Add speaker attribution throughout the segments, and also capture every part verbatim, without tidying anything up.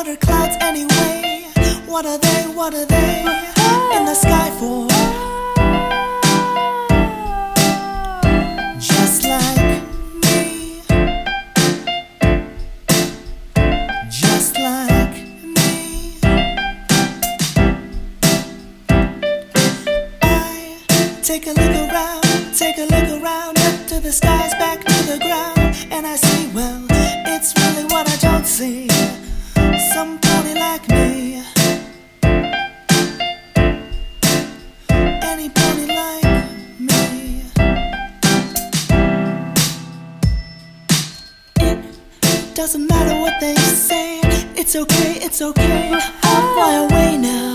Speaker 1: What are clouds anyway? What are they, what are they in the sky for? Just like me, just like me. I take a look around, take a look around, up to the skies, back to the ground, and I see, well, it's really what I don't see. Some pony like me, any pony like me. It doesn't matter what they say, it's okay, it's okay, I'll fly away now.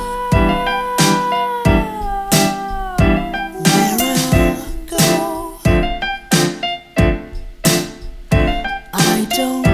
Speaker 1: Where I'll go, I don't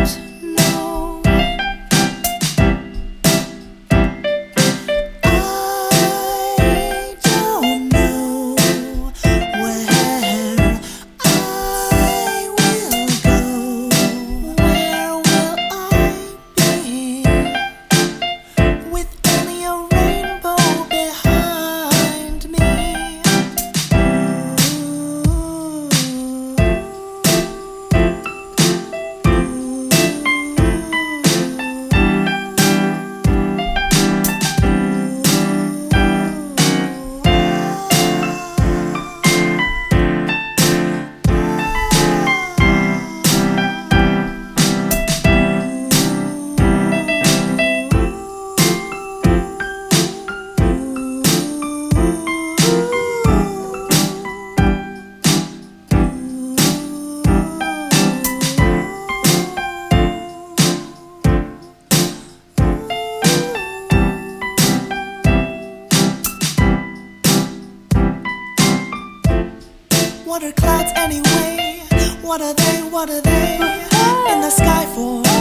Speaker 1: What are clouds anyway? What are they, what are they in the sky for?